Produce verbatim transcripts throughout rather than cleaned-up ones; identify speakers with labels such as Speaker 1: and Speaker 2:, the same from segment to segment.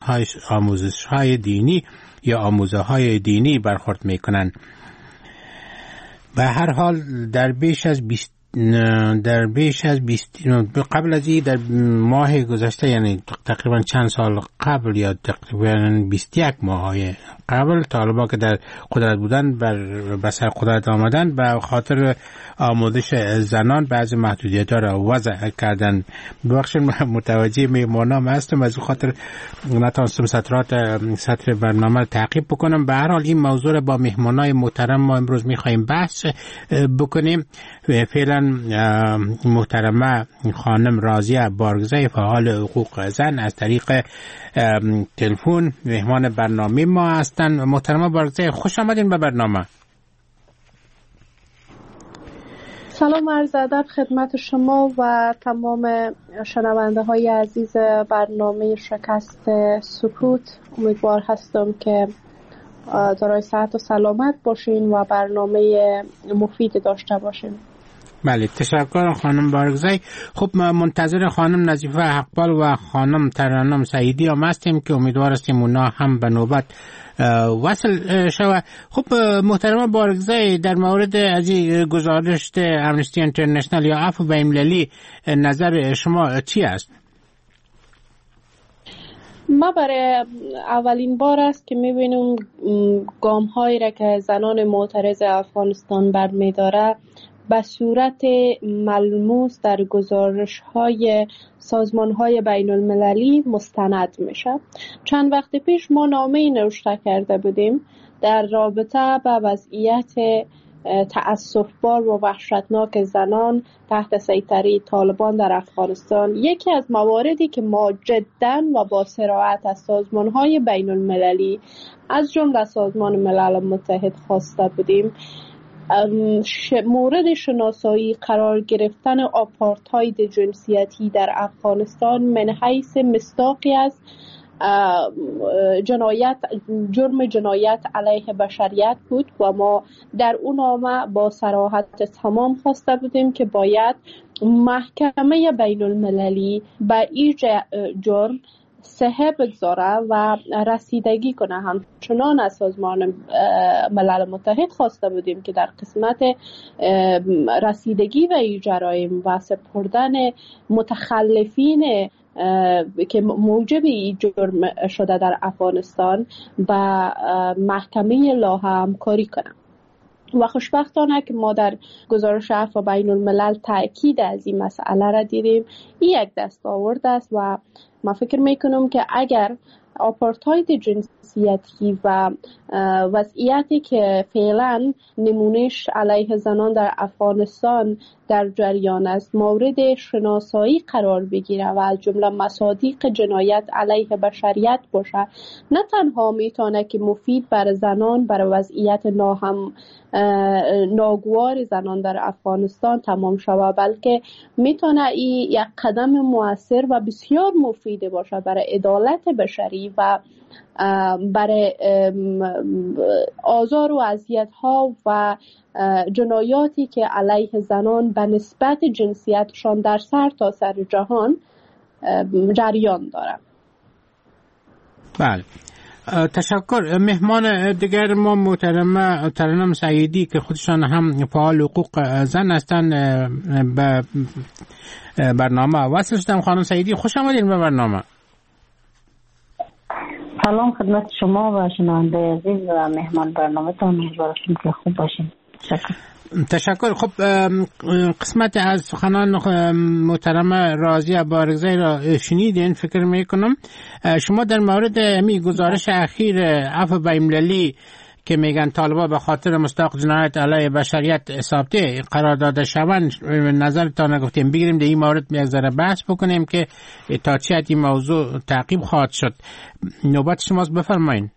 Speaker 1: های آموزش های دینی یا آموزه های دینی برخورد میکنن. به هر حال در بیش از بیست در بیش از بیست قبل از این در ماه گذشته، یعنی تقریبا چند سال قبل یا تقریبا بیست و یک ماه قبل، طالبان که در قدرت بودن بر بسر قدرت آمدن به خاطر آموزش زنان بعضی محدودیت‌ها را وضع کردن. ببخشید متوجه میمونم هستم، از خاطر نتونستم سطرات سطر برنامه تعقیب بکنم. به هر حال این موضوع را با مهمانای محترم ما امروز می‌خوایم بحث بکنیم. فعلا محترمه خانم راضیه بارگزی، فعال حقوق زن، از طریق تلفن مهمان برنامه ما هستند. محترمه بارگزی، خوش آمدین به برنامه.
Speaker 2: سلام عرض ادب خدمت شما و تمام شنونده های عزیز برنامه شکست سکوت. امیدوار هستم که دارای صحت و سلامت باشین و برنامه مفید داشته باشین.
Speaker 1: بله، تشکر خانم بارگزی. خب منتظر خانم نظیفه حقپال و خانم ترنم سعیدی هم هستیم که امیدوار هستیم اونا هم به نوبت وصل شود. خب محترمه بارگزی، در مورد از این گزارش امنستی اینترنشنال یا عفو بین‌المللی نظر شما چی است؟
Speaker 2: ما برای اولین بار است که میبینیم گام هایی را که زنان معترض افغانستان برمی‌داره به صورت ملموس در گزارش های سازمان های بین المللی مستند میشه. چند وقت پیش ما نامه‌ای نوشته کرده بودیم در رابطه با وضعیت تأسف‌بار و وحشتناک زنان تحت سیطره طالبان در افغانستان. یکی از مواردی که ما جداً و با صراحت از سازمان های بین المللی از جمله سازمان ملل متحد خواسته بودیم مورد شناسایی قرار گرفتن آپارتاید جنسیتی در افغانستان من حیث مصداقی از جنایت جرم جنایت علیه بشریت بود و ما در اون نامه با صراحت تمام خواسته بودیم که باید محکمه بین المللی به این جرم صحه بگذاره و رسیدگی کنه. همچنان از سازمان ملل متحد خواسته بودیم که در قسمت رسیدگی و این جرایم و سپردن متخلفین که موجب این جرم شده در افغانستان به محکمه لاها همکاری کنه. و خوشبختانه که ما در گزارش عفو بین الملل تأکید از این مسئله را دیدیم. این یک دستاورد است و من فکر میکنم که اگر آپارتاید جنسیتی و وضعیتی که فعلا نمونش علیه زنان در افغانستان در جریان است مورد شناسایی قرار بگیره و از جمله مصادیق جنایت علیه بشریت باشه، نه تنها میتونه که مفید بر زنان، بر وضعیت ناهم ناگوار زنان در افغانستان تمام شود، بلکه میتونه این یک قدم مؤثر و بسیار مفید باشه برای عدالت بشری و برای آزار و اذیت‌ها و جنایاتی که علیه زنان به نسبت جنسیتشان در سر تا سر جهان جریان داره.
Speaker 1: بله، تشکر. مهمان دیگر ما محترمه ترنم سعیدی که خودشان هم فعال حقوق زن هستند به برنامه وصل شدم. خانم سعیدی، خوش آمدید به برنامه.
Speaker 3: سلام خدمت شما و شنونده عزیز و مهمان برنامه‌تون. امیدوارم که خوب باشین. تشکر.
Speaker 1: تشکر. خب قسمت از سخنان محترمه راضیه بارگزی را شنیدین فکر میکنم. شما در مورد می گزارش اخیر عفو بین‌المللی که میگن طالبان به خاطر مستحق جنایت علیه بشریت ثابته قرار داده شوند، نظرتان گفتیم بگیریم در این مورد یک ذره بحث بکنیم که تا چه حد این موضوع تعقیب خواهد شد. نوبت شماست، بفرمایید.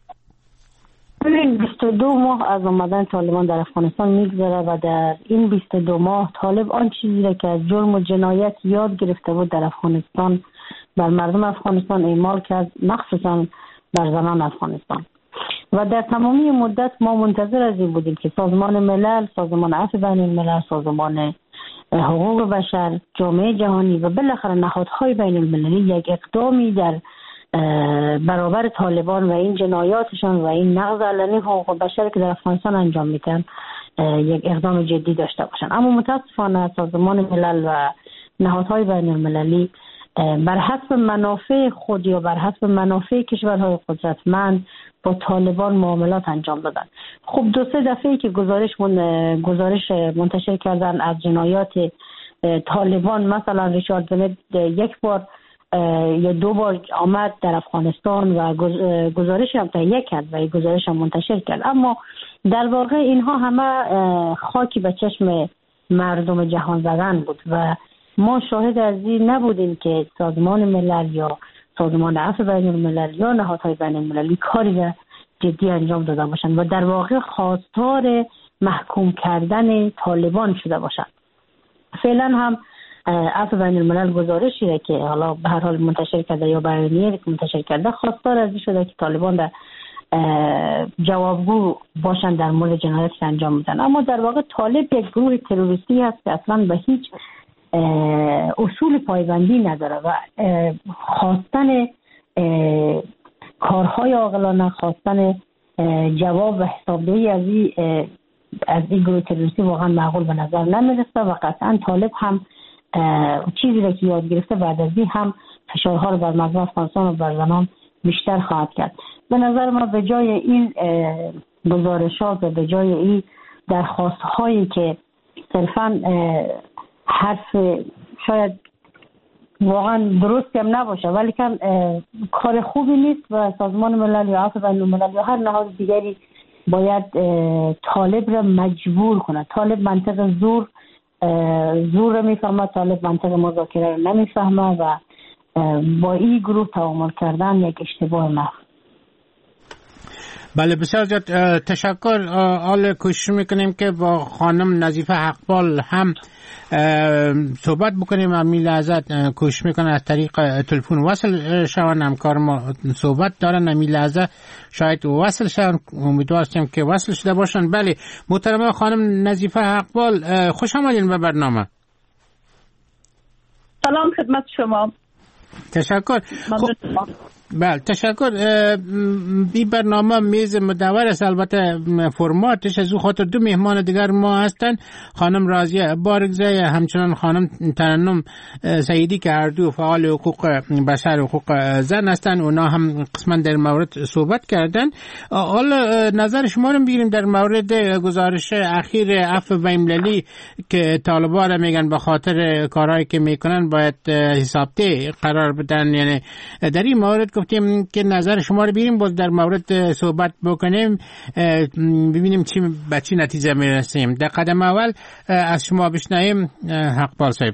Speaker 3: بیست و دو ماه از آمدن طالبان در افغانستان میگذره و در این بیست و دو ماه طالب آن چیزی را که از جرم و جنایت یاد گرفته بود در افغانستان بر مردم افغانستان اعمال کرد، مخصوصا بر زنان افغانستان. و در تمامی مدت ما منتظر از این بودیم که سازمان ملل، سازمان عفو بین الملل، سازمان حقوق بشر، جامعه جهانی و بالاخره نهادهای بین المللی یک اقدامی در برابر طالبان و این جنایاتشان و این نقض علنی حقوق بشر که در افغانستان انجام میدن یک اقدام جدی داشته باشن. اما متاسفانه سازمان ملل و نهادهای بین المللی بر حسب منافع خود یا بر حسب منافع کشورهای قدرتمند با طالبان معاملات انجام دادن. خب دو سه دفعه که گزارش من گزارش منتشر کردن از جنایات طالبان، مثلا ریچارد بنت یک بار یا دو بار آمد در افغانستان و گزارش هم تهیه کرد و گزارش هم منتشر کرد، اما در واقع اینها همه خاکی به چشم مردم جهان زدن بود و ما شاهد از این نبودیم که سازمان ملل یا سازمان عفو بین الملل یا نهادهای بین المللی کاری جدی انجام داده باشند و در واقع خواستار محکوم کردن طالبان شده باشند. فعلا هم عفو بین الملل گزارشی را که حالا به هر حال منتشر کرده یا بیانیه‌ای که منتشر کرده خواستار از این شده که طالبان در جوابگو باشند در مورد جنایاتی که انجام میدن. اما در واقع طالب یک گروه تروریستی هست که اصلا به هیچ اصول پایبندی نداره و خواستن کارهای عاقلانه، خواستن جواب و حسابدهی از این از این گروه تروریستی واقعا معقول به نظر نمیرسه و قطعا طالب هم چیزی را که یاد گرفته بعد از این هم فشارها رو بر مردم افغانستان و بر زنان بیشتر خواهد کرد. به نظر ما به جای این گزارشات و به جای این درخواست هایی که صرفاً حرف شاید واقعا درستی هم نباشه ولی کن کار خوبی نیست و سازمان ملل یا عفو بین الملل یا هر نهاد دیگری باید طالب را مجبور کنه. طالب منطق زور زور را میفهمه، طالب منطق مذاکره را نمیفهمه و با این گروه تعامل کردن یک اشتباه محض.
Speaker 1: بله بسیار زیاد تشکر. حال کوشش میکنیم که با خانم نظیفه حقپال هم صحبت بکنیم. امی لحظه کوشش میکنه از طریق تلفن وصل شوند. همکار ما صحبت دارن، امی لحظه شاید وصل شوند، امیدوار هستیم که وصل شده باشن. بله محترمه خانم نظیفه حقپال، خوش آمدین به برنامه.
Speaker 4: سلام خدمت شما.
Speaker 1: تشکر. خب بله تشکر. این برنامه میز مدور است، البته فرماتش از او خاطر دو مهمان دیگر ما هستند، خانم راضیه بارگزی همچنان خانم ترنم سیدی که هر دو فعال حقوق بشر و حقوق زن هستند. اونا هم قسما در مورد صحبت کردن. حالا نظر شما رو بگیریم در مورد گزارش اخیر عفو بین المللی که طالبان میگن به خاطر کارهایی که میکنن باید حسابده قرار بدن. یعنی در این مورد گفتیم که نظر شما رو بگیریم، باز در مورد صحبت بکنیم، ببینیم چی به چی نتیجه میرسیم. در قدم اول از شما بشنویم حقپال صاحب.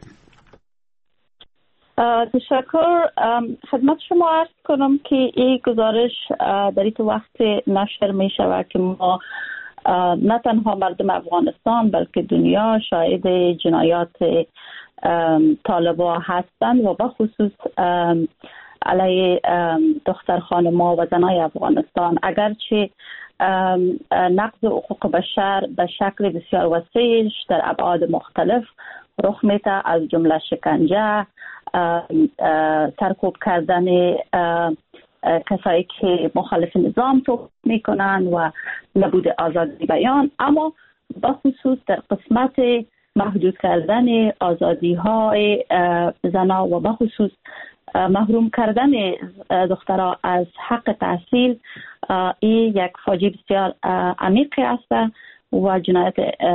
Speaker 4: تشکر. خدمت شما عرض کنم که این گزارش در این وقت نشر می شود که ما نه تنها مردم افغانستان بلکه دنیا شاهد جنایات طالبان هستند و به خصوص علیه دختر خانم‌ها و زنای افغانستان. اگرچه نقض حقوق بشر به شکل بسیار وسیعش در ابعاد مختلف رخ میده، از جمله شکنجه، سرکوب کردن کسایی که مخالف نظام توقیف میکنن و نبود آزادی بیان، اما به خصوص در قسمت محدود کردن آزادی های زنا و به خصوص محروم کردن دخترها از حق تحصیل، این یک فاجعه بسیار عمیقی است و جنایت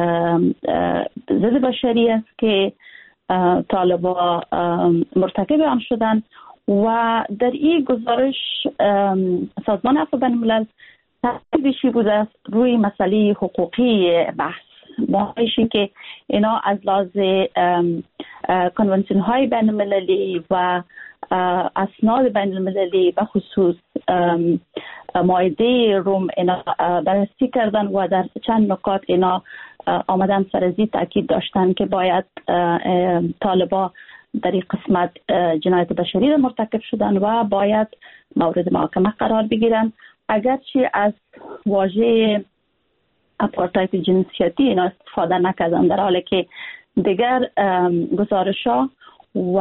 Speaker 4: ضد بشری است که طالبان مرتکب آن شدند. و در این گزارش سازمان عفو بین الملل تاکیدش بوده است روی مسئله حقوقی بحث. ما میشیم که اینا از لحاظ کنونسیون های بین المللی و اسناد بین المللی به خصوص مائده روم اینا بررسی کردن و در چند نکات اینا آمدن سرزی تاکید داشتن که باید طالبا در این قسمت جنایت بشری را مرتکب شدن و باید مورد محاکمه قرار بگیرن. اگرچه از واژه آپارتاید جنسیتی اینا استفاده نکردن، در حالی که دیگر گزارش ها و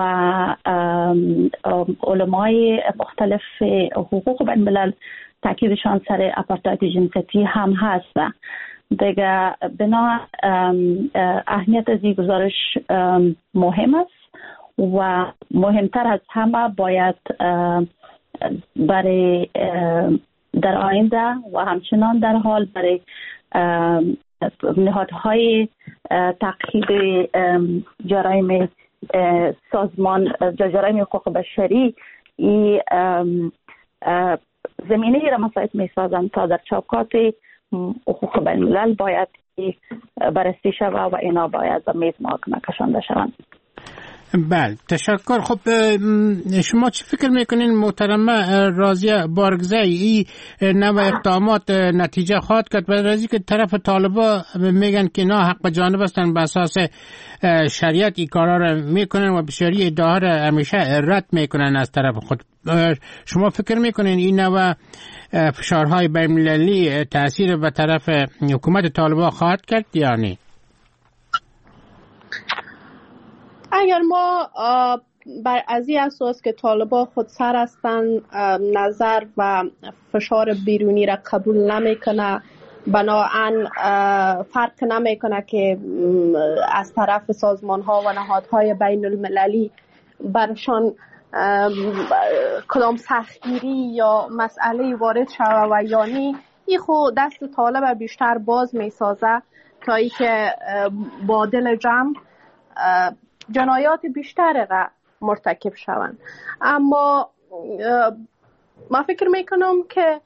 Speaker 4: علمای مختلف حقوق بین الملل تاکیدشان سر اپارتاید جنسیتی هم هست. دیگه بنا اهمیت از این گزارش مهم است و مهمتر از همه باید برای در آینده و همچنان در حال برای نهادهای تعقیب جرایم سازمان جرایم حقوق بشری این زمینه را مساعد می سازند تا در چوکات حقوق بین الملل باید بررسی شود و اینا باید به میز محاکمه کشانده شوند.
Speaker 1: بله، تشکر. خب شما چی فکر میکنین محترمه راضیه بارگزایی این نوع اقدامات نتیجه خواهد کرد؟ بعد از اینکه طرف طالبا میگن که نه حق به جانب هستن به اساس شریعت این کارا رو میکنن و بسیاری ادعاها رو همیشه رد میکنن از طرف خود. شما فکر میکنین این نوع فشارهای بین المللی تاثیر به طرف حکومت طالبا خواهد کرد یا نه؟
Speaker 2: اگر ما بر از این اساس که طالبان خود سر هستن نظر و فشار بیرونی را قبول نمیکنه، بنابراین فرق نمیکنه که از طرف سازمان ها و نهادهای بین المللی برشان کدام سختگیری یا مسئله وارد شوه و یا نی، این خود دست طالب بیشتر باز می سازه تا ای که با دل جمع جنایات بیشتر را مرتکب شوند. اما ما فکر میکنم که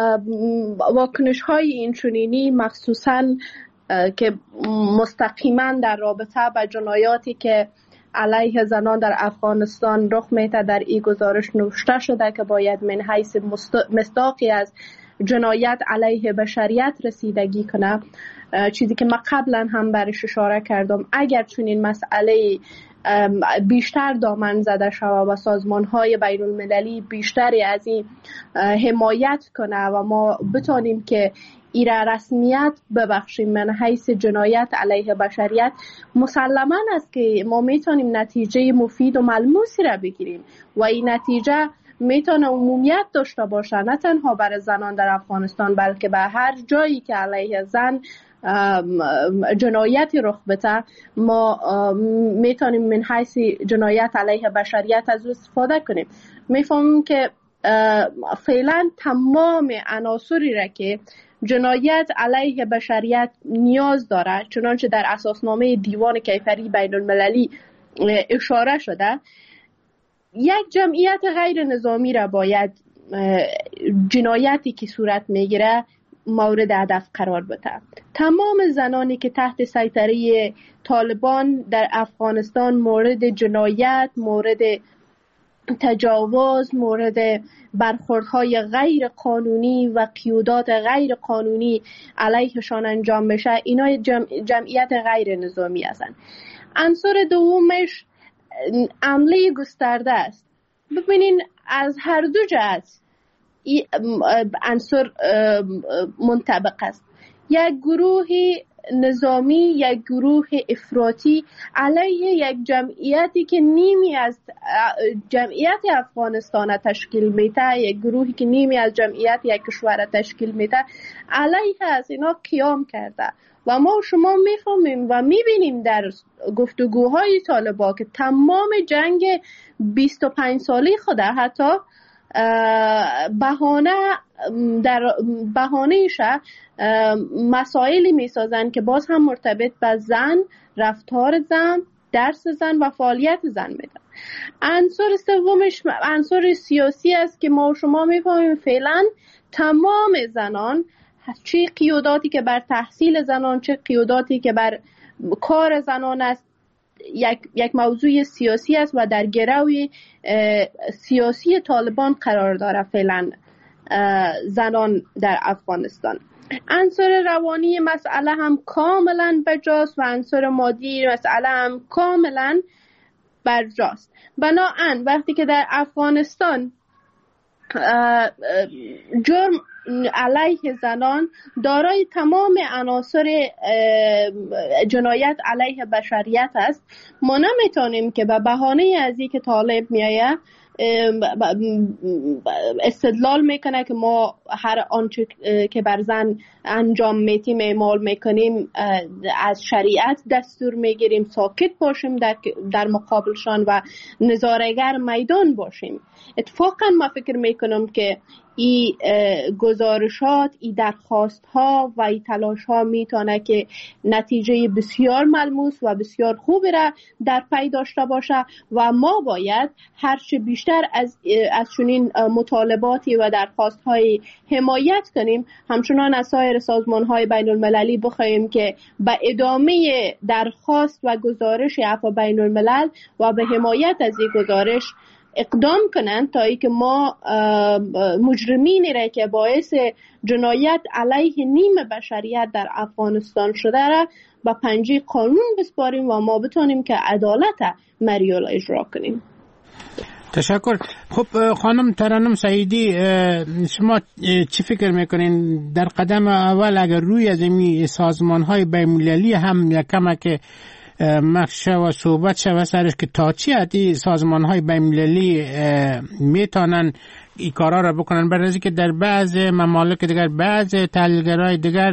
Speaker 2: واکنش های اینچنینی مخصوصا که مستقیما در رابطه با جنایاتی که علیه زنان در افغانستان رخ میده در این گزارش نوشته شده که باید من حیث مصداقی از جنایت علیه بشریت رسیدگی کنه، چیزی که ما قبلا هم برش اشاره کردم. اگر چنین مسئله بیشتر دامن زده شود و سازمان‌های بین المللی بیشتری از این حمایت کنه و ما بتانیم که ایره رسمیت ببخشیم من حیث جنایت علیه بشریت، مسلما است که ما میتونیم نتیجه مفید و ملموسی را بگیریم و این نتیجه میتونه عمومیت داشته باشه، نه تنها برای زنان در افغانستان بلکه به هر جایی که علیه زن جنایتی رخ بده ما میتونیم من حیث جنایت علیه بشریت از او استفاده کنیم. میفهمیم که فعلا تمام عناصری را که جنایت علیه بشریت نیاز داره، چنانچه در اساسنامه دیوان کیفری بین المللی اشاره شده، یک جمعیت غیر نظامی را باید جنایتی که صورت میگیره مورد هدف قرار بده. تمام زنانی که تحت سیطره طالبان در افغانستان مورد جنایت، مورد تجاوز، مورد برخوردهای غیر قانونی و قیودات غیر قانونی علیهشان انجام بشه، اینا جمع، جمعیت غیر نظامی هستند. عنصر دومش عمله گسترده است. ببینین از هر دو جهت این عنصر منطبق است. یک گروه نظامی، یک گروه افراطی علیه یک جمعیتی که نیمی از جمعیت افغانستان تشکیل میده، یک گروهی که نیمی از جمعیت یک کشور تشکیل میده، علیه از اینا قیام کرده و ما شما میفهمیم و میبینیم در گفتگوهای طالبا که تمام جنگ بیست و پنج سالی خوده حتی بهانه در بهانه‌اش مسائلی میسازن که باز هم مرتبط به زن، رفتار زن، درس زن و فعالیت زن میدن. عنصر سومش عنصر سیاسی است که ما شما میفهمیم فعلا تمام زنان، چه قیوداتی که بر تحصیل زنان، چه قیوداتی که بر کار زنان است، یک یک موضوع سیاسی است و در گرو سیاسی طالبان قرار داره فعلا زنان در افغانستان. عنصر روانی مسئله هم کاملا بجاست و عنصر مادی مسئله هم کاملا برجاست. بنابراین وقتی که در افغانستان جرم علیه زنان دارای تمام عناصر جنایت علیه بشریت است. ما نمیتونیم که به بهانه از این که طالب میآید استدلال میکنه که ما هر آنچه که بر زن انجام میتیم اعمال میکنیم از شریعت دستور میگیریم، ساکت باشیم در, در مقابلشان و نظاره‌گر میدان باشیم. اتفاقا ما فکر میکنم که ای گزارشات، ای درخواست ها و ای تلاش ها میتونه که نتیجه بسیار ملموس و بسیار خوبی را در پی داشته باشه و ما باید هرچه بیشتر از از چنین مطالباتی و درخواست های حمایت کنیم، همچنان از سایر سازمان های بین المللی بخواهیم که به ادامه درخواست و گزارش عفو بین الملل و به حمایت از این گزارش اقدام کنند تا ای که ما مجرمینی را که باعث جنایت علیه نیم بشریت در افغانستان شده را به پنجه قانون بسپاریم و ما بتونیم که عدالت مریال اجرا کنیم.
Speaker 1: تشکر. خب خانم ترنم سعیدی، شما چی فکر میکنین در قدم اول اگر روی از این سازمان های بین المللی هم یکم که مخشه و صحبت شوه سرش که تا چی حدی سازمان های بین المللی میتونن این کارا را بکنن، برای که در بعض ممالک دیگر، بعض تحلیلگرای دیگر،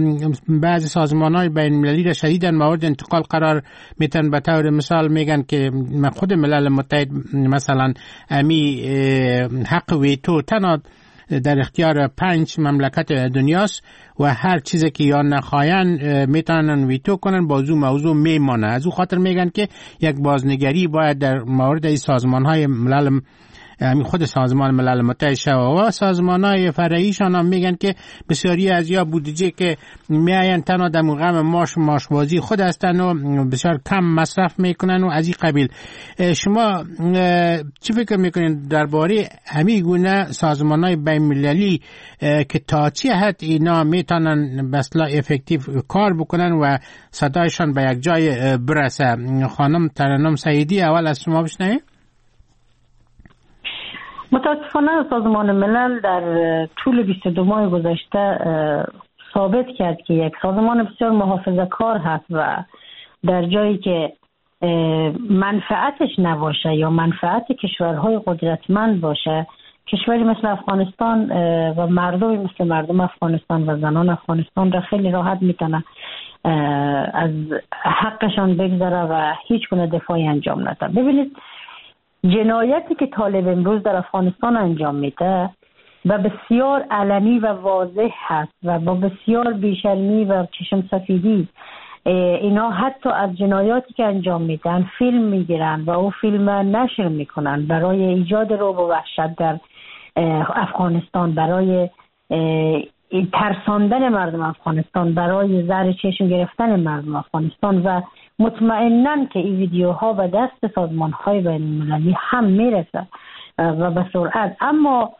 Speaker 1: بعض سازمان های بین المللی را شدیداً مورد انتقال قرار میتن. به طور مثال میگن که خود ملل متحد مثلا امی حق ویتو تنها در اختیار پنج مملکت دنیاست و هر چیزی که یا نخواین میتونن ویتو کنن، بازو موضوع میمانه. از او خاطر میگن که یک بازنگری باید در مورد این سازمان های ملل همین خود سازمان ملل متحد شود و سازمان های فرعیشان هم میگن که بسیاری از یا بودجه که میاین تنها در مقام ماش ماشبازی خود هستن و بسیار کم مصرف میکنن و از این قبیل. شما چی فکر میکنین درباره همین گونه سازمان های بین المللی که تا چی حد اینا میتونن به اصطلاح افکتیو کار بکنن و صدایشان به یک جای برسه؟ خانم ترنم سعیدی، اول از شما بشنویم.
Speaker 3: متاسفانه سازمان ملل در طول بیست و دو ماه گذشته ثابت کرد که یک سازمان بسیار محافظه‌کار هست و در جایی که منفعتش نباشه یا منفعت کشورهای قدرتمند باشه، کشوری مثل افغانستان و مردمی مثل مردم افغانستان و زنان افغانستان را خیلی راحت میتونه از حقشان بگذاره و هیچ گونه دفاعی انجام نده. ببینید جنایتی که طالب امروز در افغانستان انجام میده و بسیار علنی و واضح هست و با بسیار بیشرمی و چشم سفیدی اینا حتی از جنایاتی که انجام میدن فیلم میگیرن و او فیلم نشر میکنن برای ایجاد رعب و وحشت در افغانستان، برای ترساندن مردم افغانستان، برای زهر چشم گرفتن مردم افغانستان و مطمئنن که این ویدیوها به دست سازمان‌های بین‌المللی هم میرسه و به سرعت. اما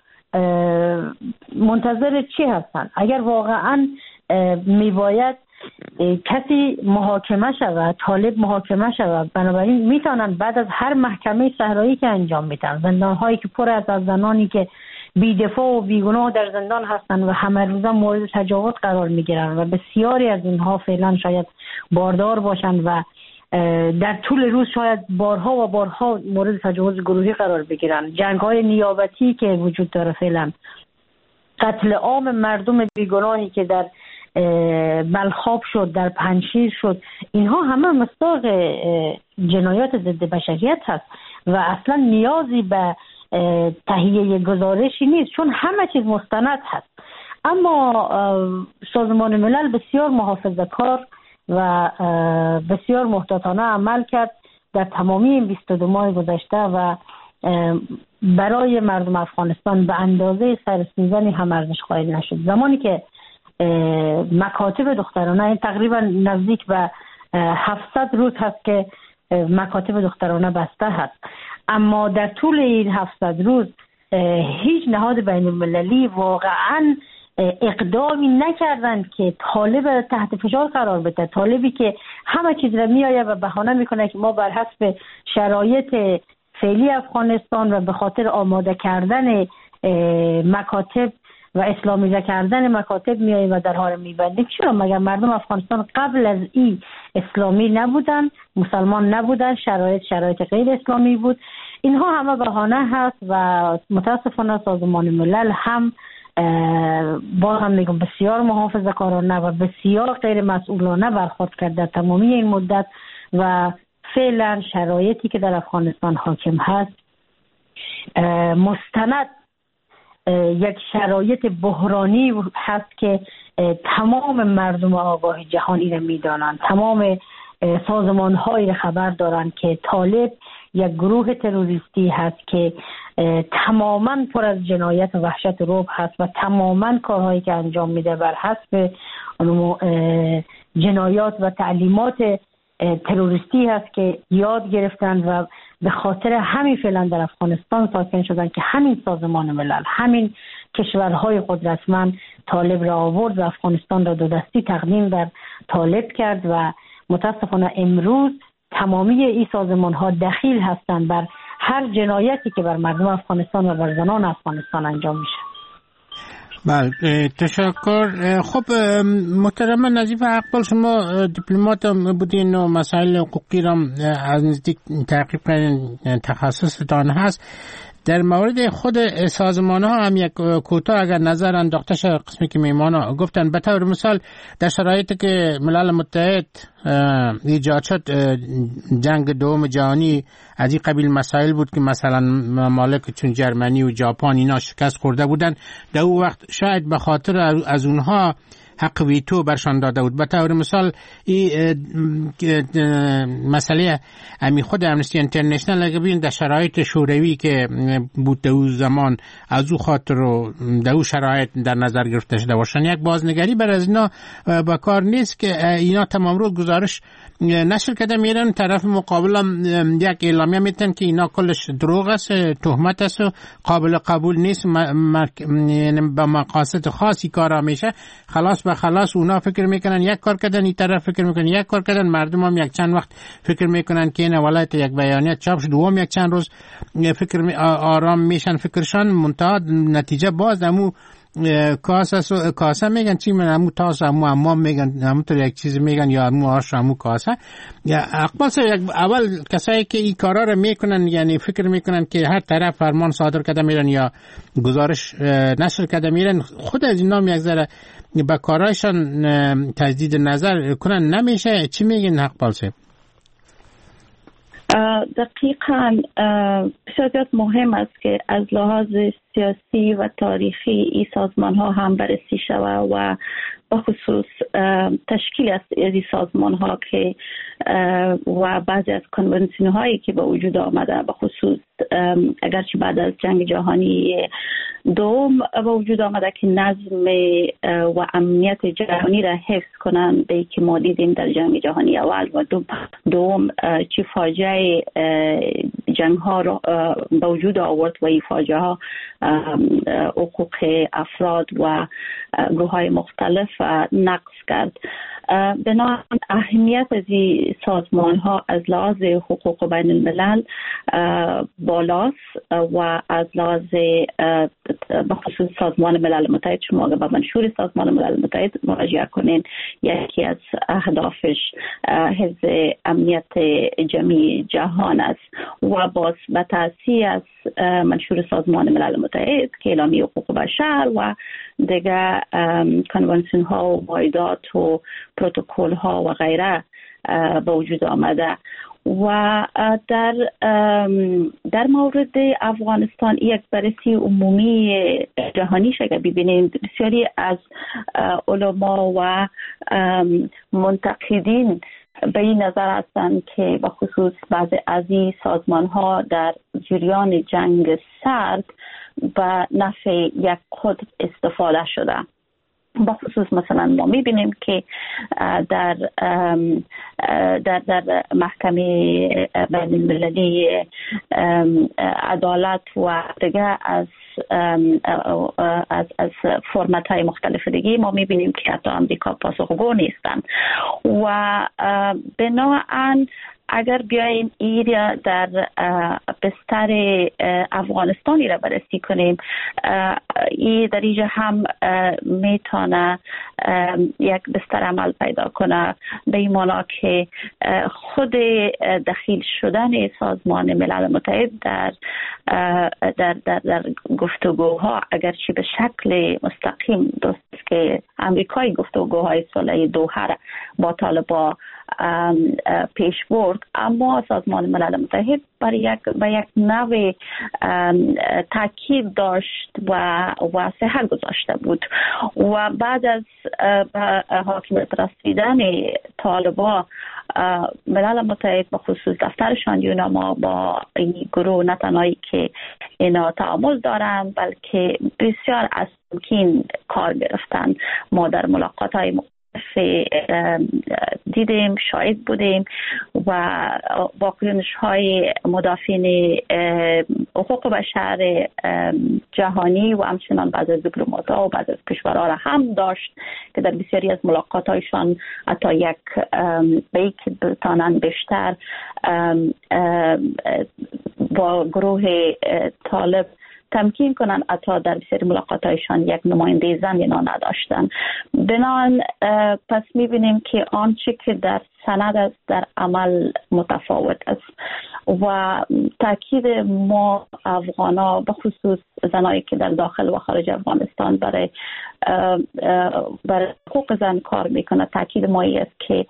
Speaker 3: منتظر چی هستن؟ اگر واقعا میباید کسی محاکمه شود، طالب محاکمه شود، بنابراین میتونن بعد از هر محکمه صحرایی که انجام میدن، زندان‌هایی که پر از زنانی که بی‌دفاع و بیگناه در زندان هستن و همه روزا مورد تجاوز قرار میگیرن و بسیاری از اینها فعلا شاید باردار باشن و در طول روز شاید بارها و بارها مورد تجاوز گروهی قرار بگیرن. جنگ‌های نیابتی که وجود داره فعلا، قتل عام مردم بیگناهی که در بلخاب شد، در پنجشیر شد، اینها همه مصداق جنایات ضد بشریت هست و اصلا نیازی به تهیه گزارشی نیست چون همه چیز مستند هست. اما سازمان ملل بسیار محافظه‌کار و بسیار محتاطانه عمل کرد در تمامی این بیست و دو ماه گذشته و برای مردم افغانستان به اندازه سرسیزنی هم ارزش قائل نشد. زمانی که مکاتب دخترانه تقریبا نزدیک به هفتصد روز هست که مکاتب دخترانه بسته هست، اما در طول این هفتصد روز هیچ نهاد بین المللی واقعا اقدامی نکردند که طالب تحت فشار قرار بده. طالبی که همه چیز را میآید و بهانه میکنه که ما بر حسب شرایط فعلی افغانستان و به خاطر آماده کردن مکاتب و اسلامیزه کردن مکاتب میاییم و درها رو میبندیم. چرا؟ مگر مردم افغانستان قبل از این اسلامی نبودن، مسلمان نبودن، شرایط شرایط غیر اسلامی بود. اینها همه بهانه هست و متاسفانه سازمان ملل هم با هم میگم بسیار محافظه‌کارانه و بسیار غیر مسئولانه برخورد کرد در تمامی این مدت و فعلا شرایطی که در افغانستان حاکم هست مستند یک شرایط بحرانی هست که تمام مردم آگاه جهانی را میدانند، تمام سازمان هایی خبر دارند که طالب یک گروه تروریستی هست که تماما پر از جنایت و وحشت و رعب هست و تماما کارهایی که انجام میده بر حسب جنایات و تعلیمات تروریستی هست که یاد گرفتن و به خاطر همین فعلا در افغانستان ساکن شدن که همین سازمان ملل، همین کشورهای قدرتمند طالب را آورد و افغانستان را دو دستی تقدیم در طالب کرد و متاسفانه امروز تمامی این سازمان ها دخیل هستند بر هر جنایتی که بر مردم افغانستان و بر زنان افغانستان انجام میشه.
Speaker 1: بله تشکر. خب محترم نظیف اقبال، شما دیپلمات بودین و مسائل حقوقی را از نزدیک تعقیب کردین، تخصصتان هست. در مورد خود سازمان ها هم یک کوتاه اگر نظر انداخته شد، قسمی که میمان ها گفتن به طور مثال در شرایطی که ملل متحد ایجاد شد، جنگ دوم جهانی از این قبیل مسائل بود که مثلا ممالک چون جرمنی و ژاپن اینا شکست خورده بودن، در اون وقت شاید به خاطر از اونها حق ویتو برشان داده بود. به طور مثال این مسئله امی خود امنستی اینترنشنال اگه بین در شرایط شوروی که بود در اون زمان از او خاطر و در اون شرایط در نظر گرفته شده باشن، یک بازنگری بر از اینا با کار نیست که اینا تمام روز گزارش نشر کرده میرن، طرف مقابل هم یک اعلامیه میتن که اینا کلش دروغ است، تهمت است و قابل قبول نیست، با مقاصد خاصی کارا میشه. خلاص به خلاص اونا فکر میکنن یک کار کردن، این طرف فکر میکنن یک کار کردن، مردم هم یک چند وقت فکر میکنن که این ولایت یک بیانیه چاپ شد، دوم یک چند روز فکر می آرام میشن فکرشان، منتها نتیجه باز همو کاسه کاسه میگن، چی میگن، همو تاس، همو امام میگن، همونطور یک چیز میگن، یا همو آش، همو کاسه. یا اقبال یک اول کسایی که این کارا رو میکنن یعنی فکر میکنن که هر طرف فرمان صادر کرده میرن یا گزارش نشر کرده میرن، خود از اینا یک ذره با کارایشان تجدید نظر کنن نمیشه. چی میگین اقبال صاحب؟
Speaker 4: دقیقاً بسیار مهم است که از لحاظ سیاسی و تاریخی این سازمان ها هم بررسی شود و بخصوص تشکیل از این سازمان ها که و بعضی از کنونسیون هایی که به وجود آمده، بخصوص اگرچه بعد از جنگ جهانی دوم به وجود آمده که نظم و امنیت جهانی را حفظ کنند، به که ما دیدیم در جنگ جهانی اول و دوم چه فاجعه جنگ ها را به وجود آورد و این فاجعه ها حقوق افراد و گروه های مختلف نقض کرد. بنابراین اهمیت از این سازمان ها از لحاظ حقوق بین الملل بالاست و از لحاظ بخصوص سازمان ملل متحد، شما اگر به منشور سازمان ملل متحد مراجعه کنین، یکی از اهدافش حفظ امنیت جمعی جهان است و باز به تأثیر از منشور سازمان ملل متحد که اعلامیه حقوق بشر و دیگر کنونسیون ها و معاهدات و پروتکل ها و غیره به وجود آمده. و در در مورد افغانستان یک بررسی عمومی جهانی شده ببینید، بسیاری از علما و منتقدین به این نظر هستند که به خصوص بعضی از این سازمان ها در جریان جنگ سرد به نفع یک خود استفاده شده. بخصوص مثلا ما میبینیم که در در در محکمه بین المللی عدالت و دیگه از از از فرمت های مختلف دیگه ما میبینیم که حتی امریکا پاسخگو نیستن و بنابراین اگر بیایم این در بستر افغانستانی را بررسی کنیم، این در اینجا هم میتونه یک بستر عمل پیدا کنه، به این معنا که خود دخیل شدن سازمان ملل متحد در در در, در گفتگوها اگرچه به شکل مستقیم دوست که امریکای گفتگوهای صلح دوحه با طالبان پیش برد، اما سازمان ملل متحد برای یک به یک نوع تاکید داشت و و صحت گذاشته بود و بعد از حاکمیت رسیدن طالبان ملل متحد به خصوص دفترشان یوناما با این گروه نه تنهایی که اینا تعامل دارند بلکه بسیار از تمکین کار گرفتن. ما در ملاقات های دیدیم، شاهد بودیم و واکنش های مدافعین حقوق بشر جهانی و همچنان بعض از دیپلمات‌ها و بعض از کشورها را هم داشت که در بسیاری از ملاقات هایشان حتی یک بیک بتانن بیشتر با گروه طالب تمکین کنن، حتی در بسیاری ملاقات‌هایشان یک نماینده زن اینا نداشتن. بنابراین پس می‌بینیم که آنچه که در سند است در عمل متفاوت است و تاکید ما افغانا به خصوص زنایی که در داخل و خارج افغانستان برای برای حقوق زن کار میکنه، تاکید ما است که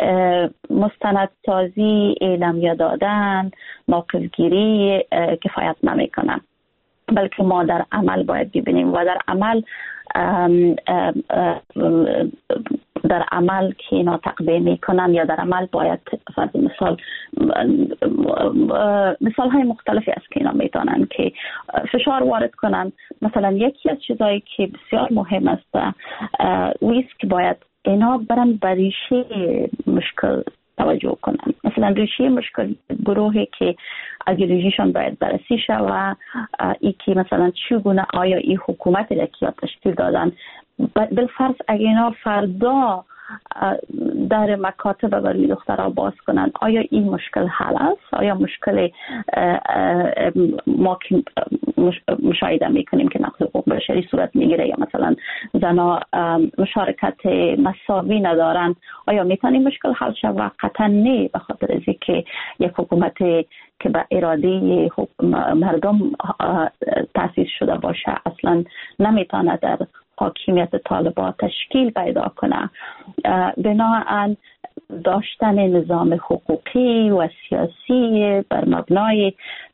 Speaker 4: مستندسازی، اعلامیه دادن، ناقصگیری کفایت نمیکنه، بلکه ما در عمل باید ببینیم و در عمل ام ام ام در عمل که اینا تقبیه میکنن یا در عمل باید فرض مثال مثال های مختلفی است که اینا میتونن که فشار وارد کنن. مثلا یکی از چیزایی که بسیار مهم است ویست که باید اینا برن بریشه مشکل توجه کنن. مثلا ریشه مشکل گروهی که ایدئولوژیشان باید بررسی شود، ای که مثلا چگونه آیا این حکومت را که تشکیل دادن بالفرض اگه اینا فردا در مکاتب برای دخترها باز کنن، آیا این مشکل حل است؟ آیا مشکل ما که مشاهده میکنیم که نقض حقوق بشری صورت میگیره یا مثلا زنا مشارکت مساوی ندارن، آیا میتونیم مشکل حل شود؟ قطعا نه، به خاطر از اینکه یک حکومت که به اراده مردم تأسیس شده باشه اصلا نمیتونه در حاکمیت طالبان تشکیل پیدا کنه. بنابراین داشتن نظام حقوقی و سیاسی بر مبنای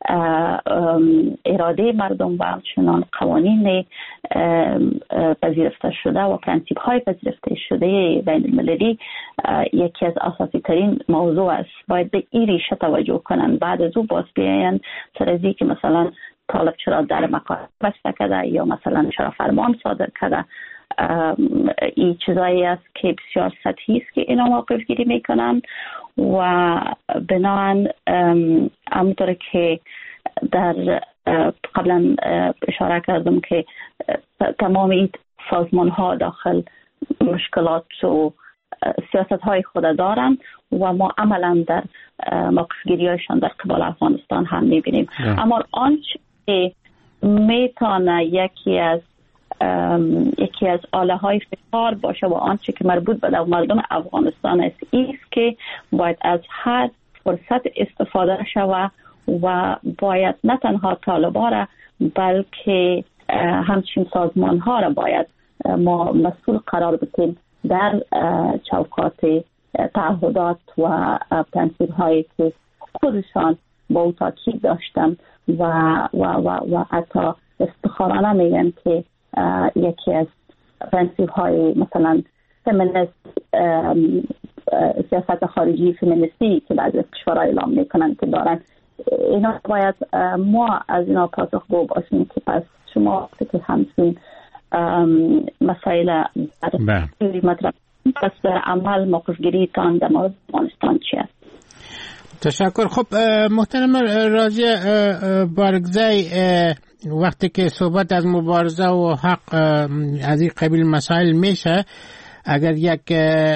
Speaker 4: اراده مردم و همچنان قوانین پذیرفته شده و پرنسیپ های پذیرفته شده بین المللی یکی از اساسی ترین موضوع است. باید به این ریشه توجه کنن، بعد از او باز بیاین سر از که مثلا طالب چرا در مکاتب بسته کرده یا مثلا چرا فرمان صادر کرده. این چیزایی است که بسیار سطحی است که اینا موقف گیری میکنن و بنابراین همونطور که در قبلا اشاره کردم که تمام این سازمان ها داخل مشکلات و سیاست های خود دارن و ما عملا در موقف گیری هایشان در قبال افغانستان هم میبینیم. اما آنچه میتونه یکی از یکی از آله های فشار باشه و آنچه که مربوط به مردم افغانستان است ایست که باید از هر فرصت استفاده شود و باید نه تنها طالبان را بلکه همچنین سازمان ها را باید ما مسئول قرار بدیم در چوکات تعهدات و پرنسیپ هایی که خودشان با او تاکید داشتن و و و و حتی افتخارانه میگن که یکی از پرنسیپ های مثلا فمینیست سیاست خارجی فمینیستی که بعضی کشورها اعلام میکنن که دارن، اینا باید ما از اینا پاسخگو باشیم که پس شما که همچین مسائل در مطرح پس در عمل موقف گیری تان در مورد افغانستان چی است؟
Speaker 1: تشکر. خب محترم راضی بارگزای، وقتی که صحبت از مبارزه و حق از این قبیل مسائل میشه، اگر یک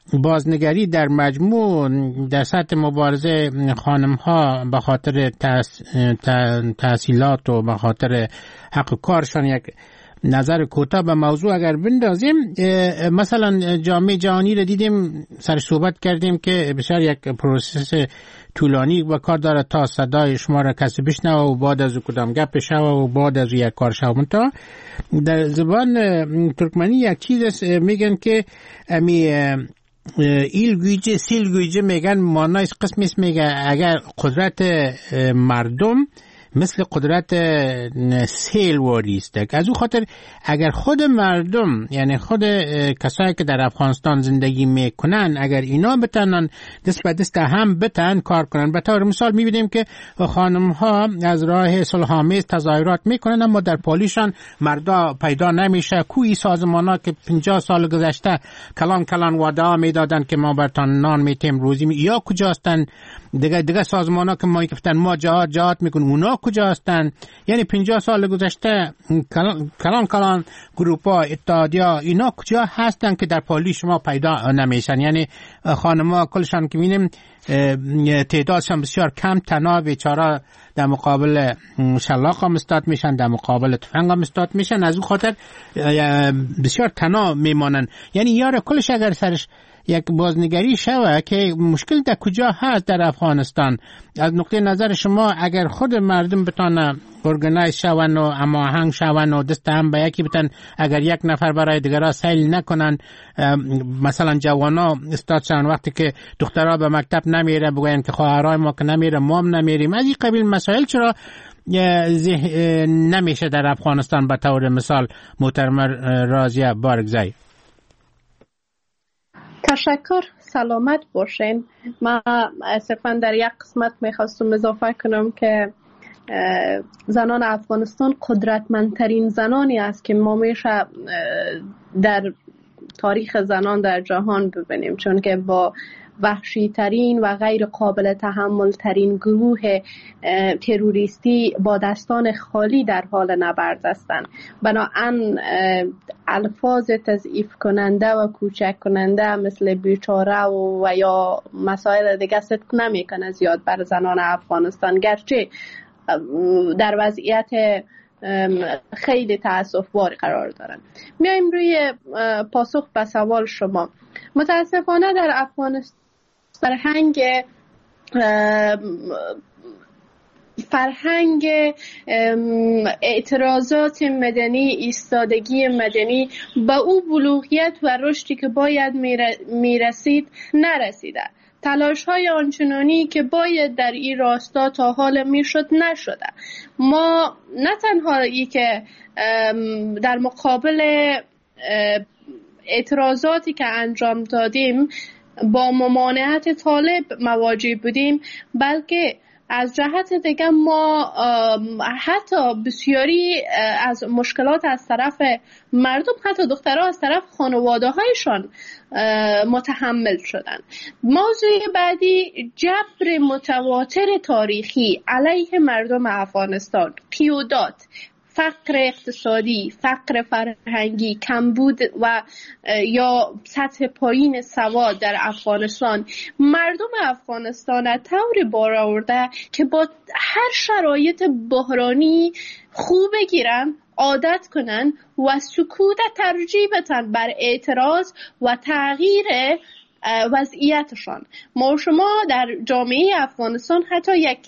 Speaker 1: بازنگری در مجموع در سطح مبارزه خانم ها به خاطر تحصیلات و به خاطر حق کارشان یک نظر کوتاه به موضوع اگر بندازیم، مثلا جامعه جهانی رو دیدیم، سر صحبت کردیم که بسیار یک پروسس طولانی و کار داره تا صدای شما را کسی بشنوه و بعد از کدام گپ شوه و بعد از یک کار شوه. تا در زبان ترکمنی یک چیز میگن که امی ایل گویجه سیل گویجه میگن، معنای قسمی میگه اگر قدرت مردم مثل قدرت سیل واری است، از او خاطر اگر خود مردم یعنی خود کسایی که در افغانستان زندگی میکنن اگر اینا بتونن دست به دست هم بتن کار کنن، به طور مثال میبینیم که خانم ها از راه صلح‌آمیز تظاهرات میکنن اما در پالیشان مردا پیدا نمیشه. کوی سازمان ها که پنجاه سال گذشته کلان کلان وعده میدادن که ما برتان نان میتیم روزی می... یا کجاستن دیگه دیگه سازمان ها که ما گفتن ما جهاد جهاد میکنیم اونا کجا هستن؟ یعنی پنجاه سال گذشته کلان کلان, کلان گروپ ها اتحادیا اینا کجا هستن که در پالی شما پیدا نمیشن؟ یعنی خانما کلشان که میبینیم تعدادشان بسیار کم، تنها بیچاره در مقابل شلاق هم استاد میشن، در مقابل تفنگ هم استاد میشن، از اون خاطر بسیار تنها میمانن. یعنی یار کلش اگر سرش یک بازنگری شوه که مشکل در کجا هست در افغانستان، از نقطه نظر شما اگر خود مردم بتانه ارگنایز شون و هماهنگ شون و دست هم به یکی بتن، اگر یک نفر برای دیگرها سیل نکنن، مثلا جوانا استاد شون وقتی که دخترها به مکتب نمیره بگوین که خواهرای ما که نمیره ما هم نمیریم، از این قبیل مسائل چرا نمیشه در افغانستان؟ به طور مثال محترم راضیه بارگزایی.
Speaker 2: تشکر، سلامت باشین. من صرفا در یک قسمت میخواستم اضافه کنم که زنان افغانستان قدرتمندترین زنانی است که ما میشه در تاریخ زنان در جهان ببینیم، چون که با وحشی ترین و غیر قابل تحمل ترین گروه تروریستی با دستان خالی در حال نبرد هستند. بنابراین الفاظ تضعیف کننده و کوچک کننده مثل بیچاره و, و یا مسائل دیگه صدق نمیکنه زیاد بر زنان افغانستان، گرچه در وضعیت خیلی تأسف‌باری قرار دارن. میایم روی پاسخ به سوال شما. متاسفانه در افغانستان فرهنگ فرهنگ اعتراضات مدنی، ایستادگی مدنی به او بلوغیت و رشدی که باید میرسید نرسیده. تلاش های آنچنانی که باید در این راستا تا حال میشد نشده. ما نه تنها ای که در مقابل اعتراضاتی که انجام دادیم با ممانعت طالب مواجه بودیم، بلکه از جهت دیگه ما حتی بسیاری از مشکلات از طرف مردم، حتی دخترها از طرف خانواده هایشان متحمل شدن. موضوع بعدی جبر متواتر تاریخی علیه مردم افغانستان، قیودات، فقر اقتصادی، فقر فرهنگی، کمبود و یا سطح پایین سواد در افغانستان مردم افغانستان طوری بار آورده که با هر شرایط بحرانی خوب بگیرن، عادت کنن و سکوت ترجیح بدن بر اعتراض و تغییر وضعیتشان. ما شما در جامعه افغانستان حتی یک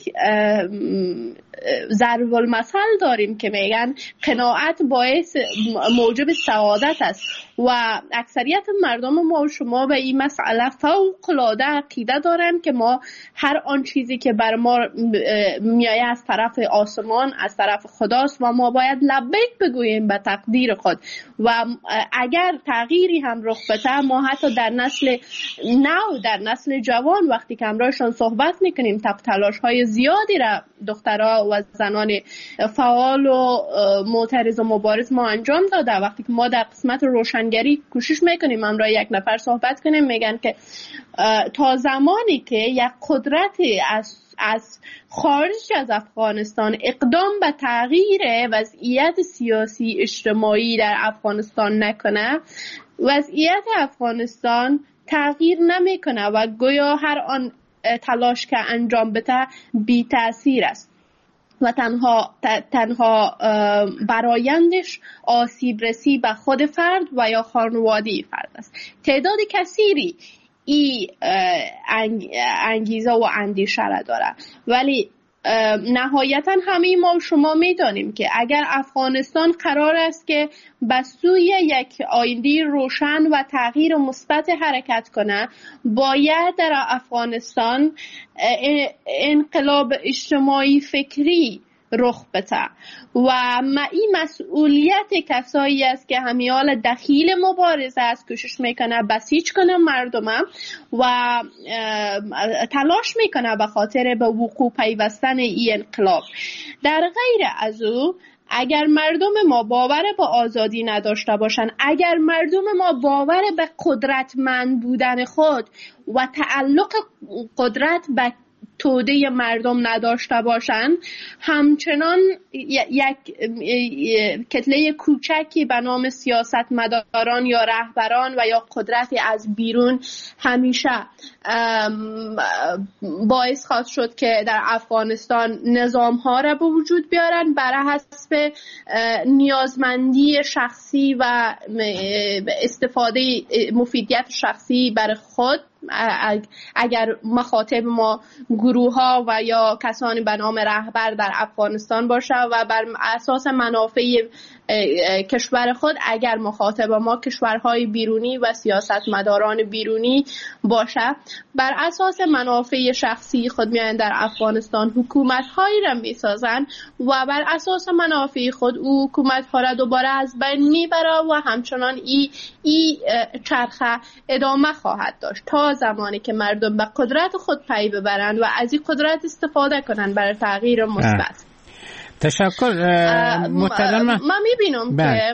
Speaker 2: ضرب المثل داریم که میگن قناعت باعث موجب سعادت است و اکثریت مردم ما شما به این مسئله فوق العاده عقیده دارن که ما هر آن چیزی که بر ما میایه از طرف آسمان، از طرف خداست و ما باید لبیک بگوییم به تقدیر خود و اگر تغییری هم رخ بده ما حتی در نسل نو، در نسل جوان وقتی که همراهشان صحبت میکنیم تلاش های زیادی را دخترها و زنان فعال و معترض و مبارز ما انجام داده. وقتی که ما در قسمت روشنگری کوشش میکنیم همراه یک نفر صحبت کنیم، میگن که تا زمانی که یک قدرتی از از خارج از افغانستان اقدام به تغییر وضعیت سیاسی اجتماعی در افغانستان نکنه، وضعیت افغانستان تغییر نمیکنه و گویا هر آن تلاش که انجام بده بی تأثیر است و تنها تنها برایندش آسیب رسی به خود فرد و یا خانواده فرد است. تعداد کثیری این انگیزه و اندیشه را داره، ولی نهایتا همه ما شما میدانیم که اگر افغانستان قرار است که به سوی یک آینده روشن و تغییر مثبت حرکت کنه، باید در افغانستان انقلاب اجتماعی فکری رخ بده و این مسئولیت کسایی است که همیال دخیل مبارزه است، کوشش میکنه بسیج کنه مردم و تلاش میکنه به خاطر به وقوع پیوستن این انقلاب. در غیر از او اگر مردم ما باور به آزادی نداشته باشند، اگر مردم ما باور به قدرتمند بودن خود و تعلق قدرت به توده مردم نداشته باشند، همچنان یک کتله کوچکی به نام سیاستمداران یا رهبران و یا قدرت از بیرون همیشه باعث خواهد شد که در افغانستان نظام ها را به وجود بیارن بر حسب نیازمندی شخصی و استفاده مفیدیت شخصی برای خود. اگر مخاطب ما گروه ها و یا کسانی به نام رهبر در افغانستان باشه و بر اساس منافع کشور خود، اگر مخاطب ما کشورهای بیرونی و سیاستمداران بیرونی باشه، بر اساس منافع شخصی خود میان در افغانستان حکومت هایی را میسازن و بر اساس منافع خود او حکومت ها را دوباره از بین میبره و همچنان ای, ای چرخه ادامه خواهد داشت تا زمانی که مردم به قدرت خود پی ببرند و از این قدرت استفاده کنند برای تغییر مثبت.
Speaker 1: تشکر محترم.
Speaker 2: ما میبینم که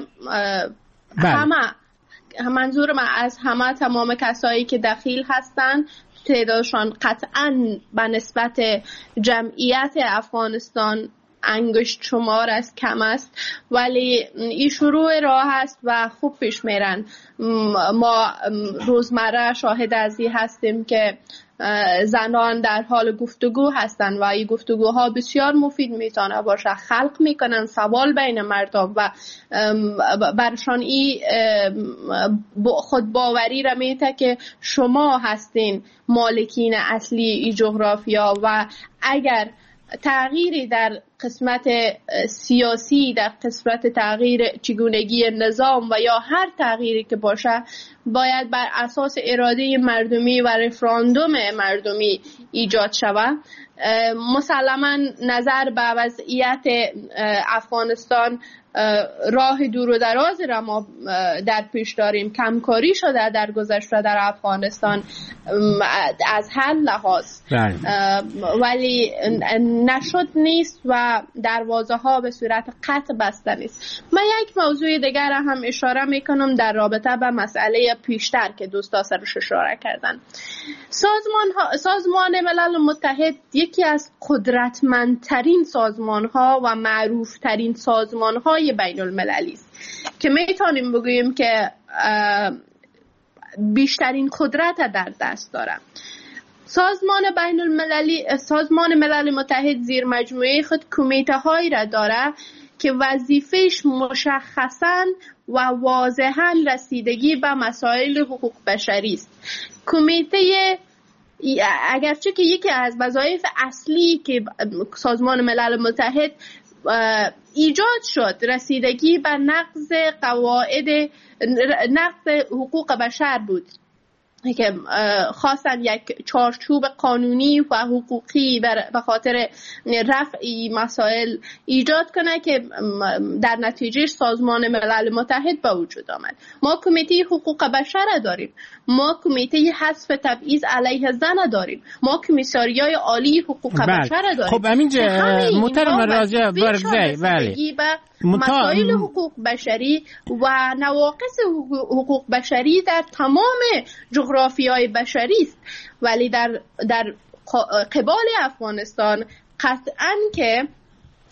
Speaker 2: همه منظور من از همه تمام کسایی که دخیل هستند تعدادشان قطعاً به نسبت جمعیت افغانستان انگشت شمار است، کم است، ولی این شروع راه است و خوب پیش میرن. ما روزمره شاهد از این هستیم که زنان در حال گفتگو هستند و این گفتگوها بسیار مفید میتونه باشه، خلق میکنن سوال بین مردم و برشان این خود باوری را میده که شما هستین مالکین اصلی این جغرافیا و اگر تغییری در قسمت سیاسی، در قسمت تغییر چگونگی نظام و یا هر تغییری که باشه باید بر اساس اراده مردمی و رفراندوم مردمی ایجاد شود. مسلما نظر به وضعیت افغانستان راه دور و دراز را ما در پیش داریم. کمکاری شده در گذشته در افغانستان از هر لحاظ، ولی نشد نیست و دروازه ها به صورت قطع بسته نیست. من یک موضوع دیگر هم اشاره میکنم در رابطه به مسئله پیشتر که دوستا سرش اشاره کردن. سازمان ها، سازمان ملل متحد یکی از قدرتمندترین سازمان ها و معروف ترین سازمان های بین المللی است که میتونیم بگوییم که بیشترین قدرت در دست داره. سازمان بین المللی، سازمان ملل متحد زیر مجموعه خود کمیته هایی را داره که وظیفهش مشخصاً و واضحاً رسیدگی به مسائل حقوق بشری است. کمیته اگرچه که یکی از وظایف اصلی که سازمان ملل متحد ایجاد شد رسیدگی به نقض قواعد نقض حقوق بشر بود که خواستن یک چارچوب قانونی و حقوقی به خاطر رفع مسائل ایجاد کنه که در نتیجه سازمان ملل متحد به وجود آمد. ما کمیته حقوق بشر داریم، ما کمیته حذف تبعیض علیه زن داریم، ما کمیساریای عالی حقوق بشر داریم.
Speaker 1: خب همینجا محترم راضیه برگزی
Speaker 2: ولی مسائل حقوق بشری و نواقص حقوق بشری در تمام جغرافیای بشری است، ولی در در قبال افغانستان قطعاً که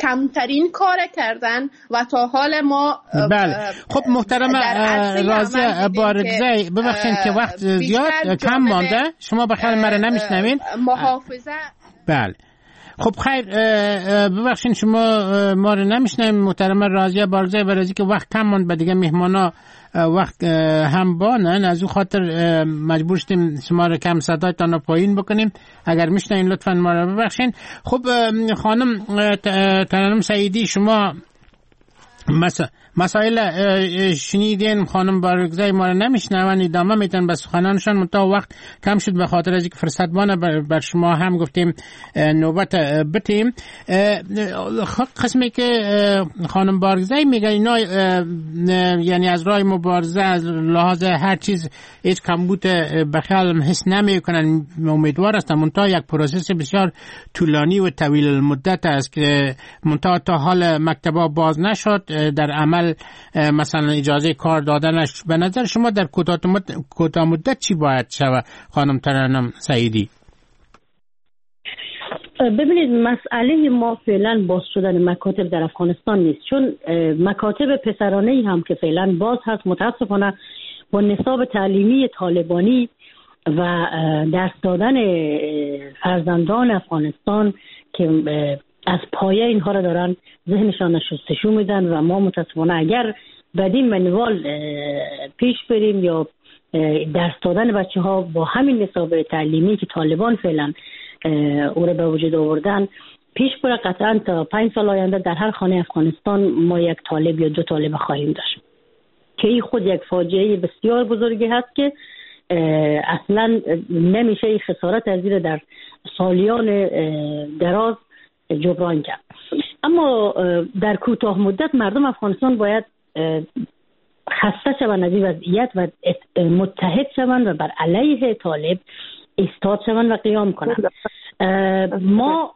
Speaker 2: کمترین کار کردن و تا حال ما
Speaker 1: بله. خب محترم رازیه بارگزی، ببخشید که وقت زیاد کم مانده، شما بخیر مرا نمیشنوین.
Speaker 2: محافظه
Speaker 1: بله. خب خیر، ببخشید شما ما رو نمیشنوین محترم رازیه بارگزی، برای اینکه وقت کم ماند و دیگه مهمانا وقت هم بانن، از اون خاطر مجبور شدیم شما رو کم صدایتان رو پایین بکنیم. اگر میشنوین لطفا ما رو ببخشید. خب خانم ترنم سعیدی، شما مثلا مسائل شنیدین، خانم بارگزی ما رو نمیشنون، ادامه میتن به سخنانشان، منتها وقت کم شد به خاطر از اینکه فرصت بانه بر شما هم گفتیم نوبت بتیم. قسمی که خانم بارگزی میگه اینا یعنی از راه مبارزه از لحاظ هر چیز هیچ کمبود بخیال حس نمیکنن، امیدوار هستن، منتها یک پروسس بسیار طولانی و طویل المدت است که منتها تا حال مکتبا باز نشد، در عمل مثلا اجازه کار دادنش. به نظر شما در کوتاه مدت چی باید شود خانم ترنم سعیدی؟
Speaker 3: ببینید، مسئله ما فعلا باز شدن مکاتب در افغانستان نیست، چون مکاتب پسرانه‌ای هم که فعلا باز هست متاسفانه با نصاب تعلیمی طالبانی و درس دادن فرزندان افغانستان که از پایه اینها را دارن ذهنشان شستشو میدن و ما متاسفانه اگر بدین منوال پیش بریم یا درس دادن بچه ها با همین نصاب تعلیمی که طالبان فعلا او را به وجود آوردن پیش بره، قطعا تا پنج سال آینده در هر خانه افغانستان ما یک طالب یا دو طالب خواهیم داشت که این خود یک فاجعه بسیار بزرگی هست که اصلا نمیشه این خسارت از این در سالیان دراز جبران کرد. اما در کوتاه مدت مردم افغانستان باید خسته شوند از این وضعیت و متحد شوند و بر علیه طالب ایستاد شوند و قیام کنند. ما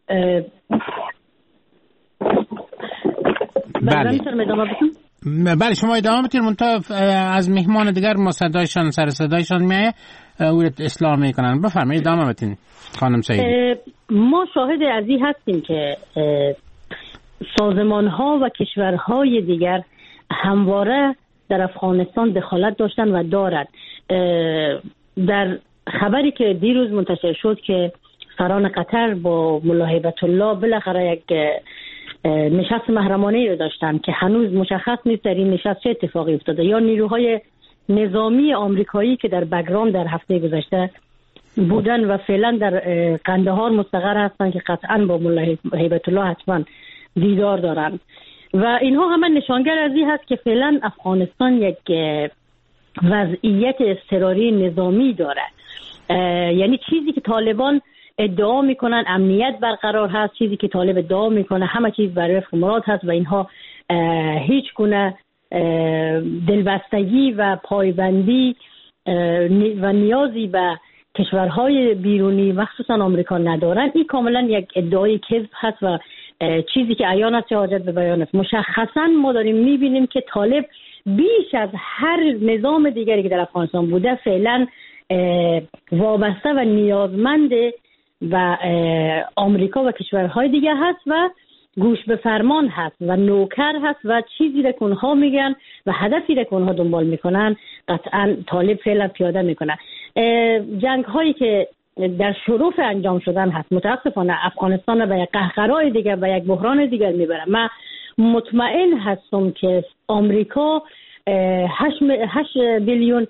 Speaker 1: بله بله شما ادامه بتید، منتها از مهمان دیگر ما صدایشان سر صدایشان میایه او اصلاح میکنن. بفرمایید ادامه بتید خانم سعیدی.
Speaker 3: ما شاهد از این هستیم که سازمان ها و کشورهای دیگر همواره در افغانستان دخالت داشتن و دارد. در خبری که دیروز منتشر شد که سران قطر با ملا هیبت الله بالاخره یک نشست محرمانه رو داشتن که هنوز مشخص نیست در این نشست چه اتفاقی افتاده، یا نیروهای نظامی آمریکایی که در بگرام در هفته گذشته بودن و فعلا در قندهار مستقر هستن که قطعا با ملا هیبت الله حتما دیدار دارن و اینها همه نشانگر از این هست که فعلا افغانستان یک وضعیت اضطراری نظامی داره. یعنی چیزی که طالبان ادعا میکنن امنیت برقرار هست، چیزی که طالب ادعا میکنه همه چیز بر وفق مراد هست و اینها هیچ گونه دلبستگی و پایبندی و نیازی به کشورهای بیرونی مخصوصا آمریکا ندارن. این کاملا یک ادعای کذب هست و چیزی که عیان است حاجت به بیان است. مشخصا ما داریم میبینیم که طالب بیش از هر نظام دیگری که در افغانستان بوده فعلا وابسته و نیازمند و آمریکا و کشورهای دیگه هست و گوش به فرمان هست و نوکر هست و چیزی را که اونها میگن و هدفی را که اونها دنبال میکنن قطعا طالب فعلا پیاده میکنه. جنگ هایی که در شرف انجام شدن هست متاسفانه افغانستان را به یک قهقرای دیگر و یک بحران دیگر میبره. من مطمئن هستم که آمریکا هشت بیلیون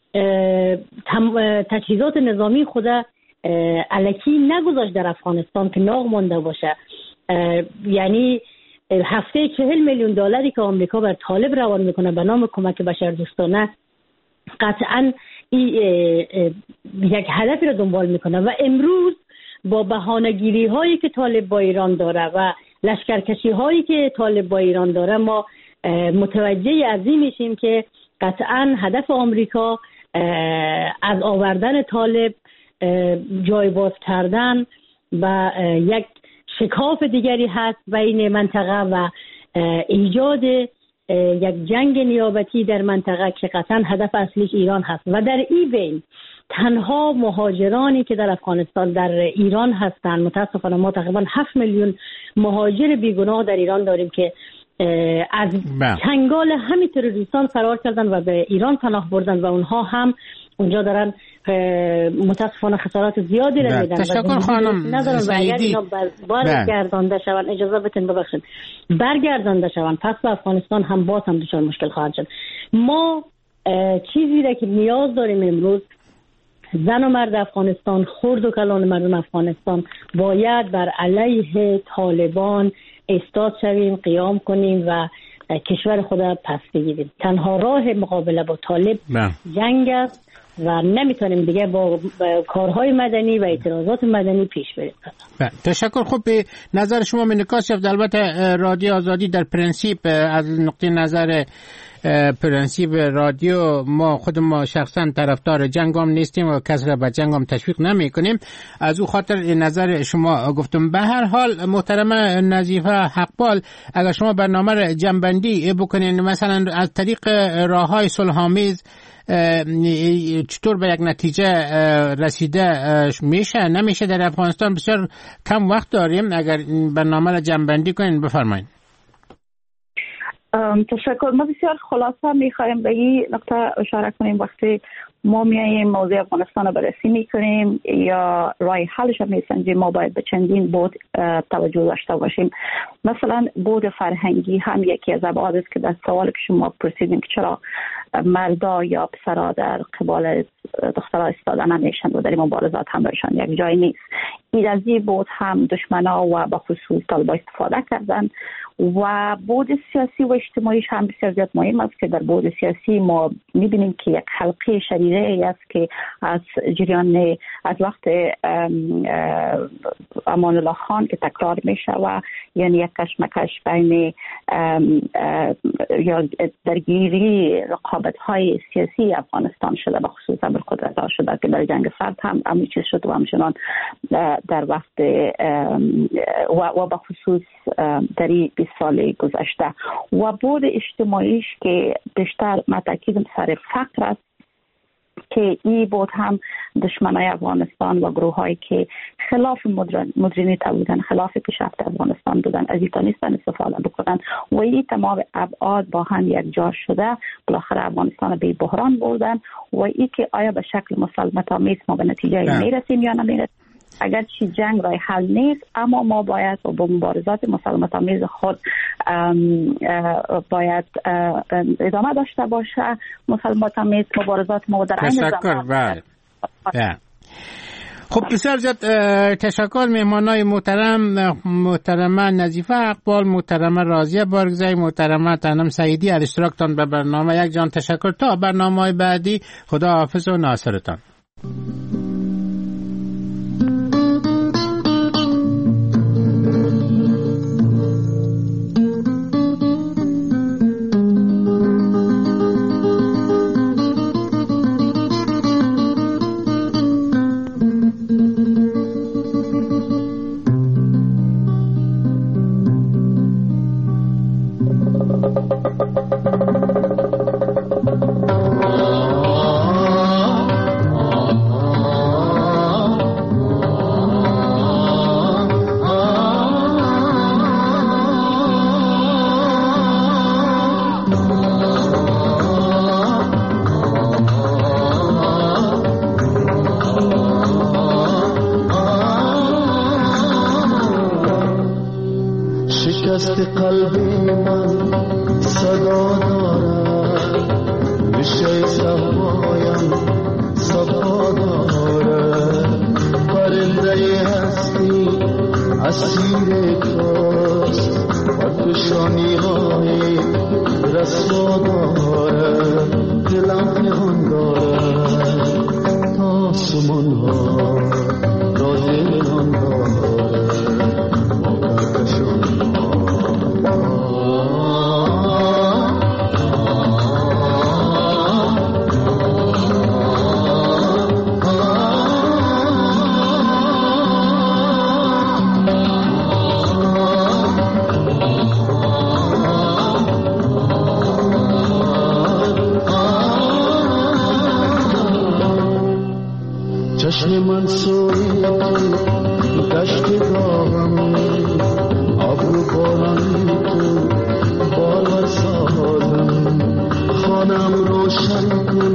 Speaker 3: تجهیزات نظامی خود الکی نگذاشت در افغانستان که ناق مانده باشه. یعنی هفته چهل میلیون دلاری که آمریکا بر طالب روان میکنه به نام کمک بشردوستانه قطعا یک هدفی رو دنبال میکنه و امروز با بهانه‌گیری هایی که طالب با ایران داره و لشکرکشی هایی که طالب با ایران داره ما متوجه از این میشیم که قطعا هدف آمریکا از آوردن طالب جای باز کردن و یک شکاف دیگری هست بین منطقه و ایجاد یک جنگ نیابتی در منطقه که قطعا هدف اصلیش ایران هست و در این بین تنها مهاجرانی که در افغانستان در ایران هستند، متاسفانه ما تقریبا هفت میلیون مهاجر بیگناه در ایران داریم که از چنگال همین تروریستان فرار کردن و به ایران پناه بردن و اونها هم اونجا دارن متاسفانه خسارات زیادی را میدن.
Speaker 1: تشکر خانم سعیدی.
Speaker 3: برگردانده شوند، اجازه بتین ببخشید، برگردانده شوند پس به افغانستان هم باز هم دچار مشکل خواهد شد. ما چیزی را که نیاز داریم امروز، زن و مرد افغانستان، خرد و کلان مردم افغانستان باید بر علیه طالبان ایستاد شویم، قیام کنیم و کشور خود پس بگیریم. تنها راه مقابله با طالب جنگ است و نمیتونیم دیگه با, با کارهای مدنی و اعتراضات مدنی پیش بریم.
Speaker 1: تشکر. خوب، به نظر شما منعکس شد. البته رادیو آزادی در پرنسیپ از نقطه نظر پرنسیپ رادیو ما خود ما شخصا طرفدار جنگ هم نیستیم و کس را به جنگ هم تشویق نمی کنیم. از او خاطر نظر شما گفتم. به هر حال محترمه نظیفه حقپال، اگر شما برنامه را جنبندی بکنین، مثلا از طریق راههای صلح‌آمیز چطور به یک نتیجه رسیده میشه نمیشه در افغانستان؟ بسیار کم وقت داریم، اگر برنامه را جنبندی کنین بفرمایید.
Speaker 4: تشکر. ما بسیار خلاصه میخوایم به این نقطه اشاره کنیم. وقتی ما میاییم موضوع افغانستان رو بررسی میکنیم یا راه حلش رو میسنجیم، ما باید به چندین بود توجه داشته باشیم. مثلا بود فرهنگی هم یکی از ابعاد است که در سوال که شما پرسیدیم که چرا مردا یا پسرا در قبال دخترها ایستاده نمیشن و در این مبارزات هم برشان یک جای نیست. این از این بود هم دشمنا و به خصوص طالبان استفاده کردن و بود سیاسی و اجتماعیش هم بسیار زیاد مهم است که در بود سیاسی ما میبینیم که یک حلقه شریره ای است که از جریان از وقت امان الله خان که تکرار میشه و یعنی یک کشمکش بین یا درگیری رقابت های سیاسی افغانستان شده، به خصوص ابرقدرت ها شده که در جنگ سرد هم همین چیز شد و همچنان در وقت و, و به خصوص در بیست سال گذشته و بود اجتماعیش که بیشتر متأکیدم سر فقر است که این بود هم دشمنای افغانستان و گروه هایی که خلاف مدرنیته بودن، خلاف پیشرفت افغانستان بودن، از این نیستن استفاده بکنن و این تمام ابعاد با هم یک جا شده بالاخره افغانستان به بحران بردن و این که آیا به شکل مسالمت آمیز ما به نتیجه میرسیم یا نمیرسیم. اگر چی جنگ رای حل نیست، اما ما باید با مبارزات مسالمت آمیز خود باید ادامه داشته باشه. مسالمت آمیز مبارزات ما در این
Speaker 1: زمان. خب بسیار زیاد تشکر. مهمانای محترم، محترمه نظیفه حقپال، محترمه راضیه بارگزایی، محترمه تنم سعیدی، از اشتراکتان به برنامه یک جان تشکر. تا برنامه‌های بعدی خدا حافظ و ناصرتان. Oh
Speaker 5: من سوی تو گشتگاهم ابرو باران تو بالا سازم خانم روشن کن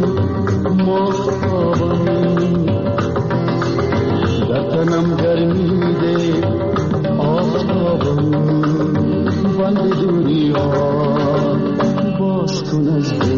Speaker 5: ماهتابم در تنم گرمی ده آفتابم بند دنیا باز کن از دل